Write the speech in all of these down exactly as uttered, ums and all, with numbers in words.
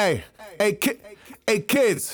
Hey, hey, ki hey, kids.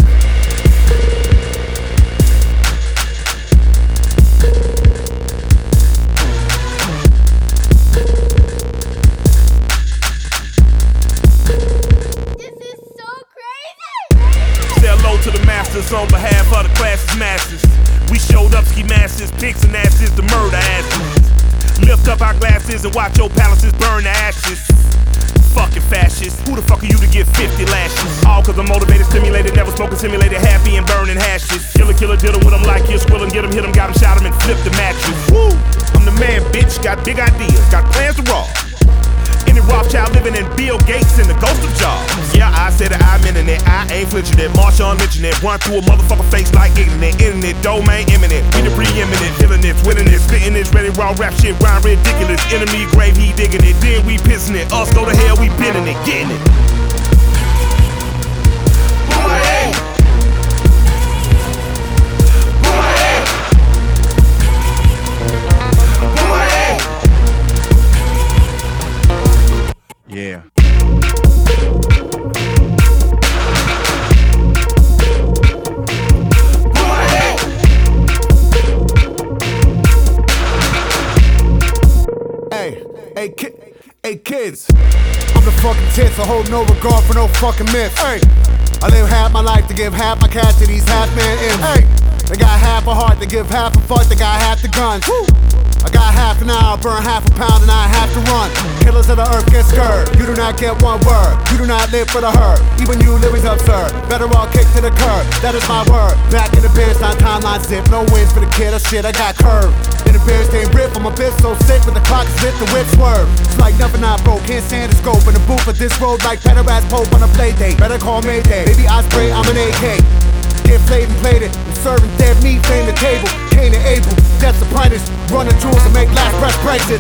Hello to the masters on behalf of the class's masters. We showed up ski masters, pigs and asses, the murder asses. Lift up our glasses and watch your palaces burn to ashes. Fucking fascists, who the fuck are you to get fifty lashes? All cause I'm motivated, stimulated, never smoking, simulated, happy and burning hashes. Killer, killer, diddle with them like you're squilling, get them, hit them, got them, shot them and flip the mattress. Woo! I'm the man, bitch, got big ideas, got plans to rob. Any Rothschild living in Bill Gates and the ghost of Jobs. Yeah, I said that I'm internet, I ain't flinching it. Marshawn lynching it, run through a motherfucker face like internet. Internet, domain imminent, we the preeminent. Feeling this, winning this, spitting this, ready raw rap shit, rhyme ridiculous. Enemy grave, he digging it, then we pissing it. Us go to hell, we bending it, getting it. Yeah. Hey, hey, ki hey, kids. I'm the fucking tits, I hold no regard for no fucking myths. Hey, I live half my life to give half my cash to these half man imps. Hey, they got half a heart to give half a fuck, they got half the guns. Woo. I got half an hour, burn half a pound, and I have to run. Killers of the earth get scared. You do not get one word. You do not live for the herd. Even you living's absurd. Better all kick to the curb. That is my word. Back in the bench, on timeline zip. No wins for the kid. Oh shit, I got curved. In the bench, they rip. I'm a bitch so sick, but the clock is lit, the whip swerve. It's like nothing I broke. Can't stand the scope in the booth of this road like better ass Pope on a play date. Better call Mayday. Baby, I spray. I'm an A K. Get played and played it. I'm serving dead meat, fame the table. Cain and Abel, death's apprentice. Running jewels to make last breath Brexit.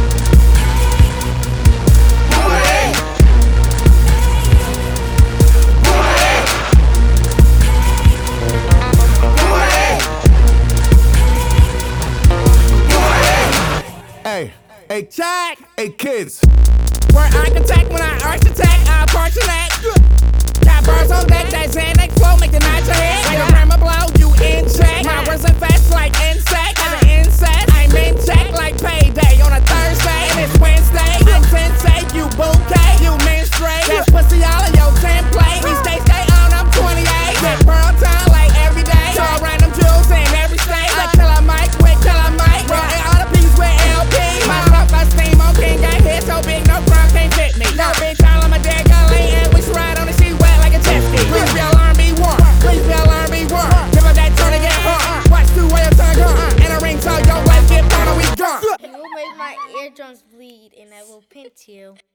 Hey, hey, Jack, hey, kids. Where I can take when I arch attack, I approach your neck. Got birds on deck, that Xanax flow, make the night your head. Like a hammer blow, you in check. My words are fast like insect, as an insect. I'm in check like payday on a Thursday, and it's Wednesday. I'm sensei, you bouquet, you menstruate. That's pussy all in your template. We stay, stay on, I'm twenty-eight. Get pearl time like every day. All random jewels in every state. Like killer Mike with killer Mike. Bro, and all the peas with L P. My truck like steam on king, got hit so big, no crime can't fit me. No bitch, all on my dead gun lane, and we ride on the sheet wet like a jet ski. Please be alarmed, be warned. Please be alarmed, be warned. Give up that turn and get hurt. Watch two way your tongue gone. And a ring so your life get pounded, we gone. You will make my eardrums bleed, and I will pinch you.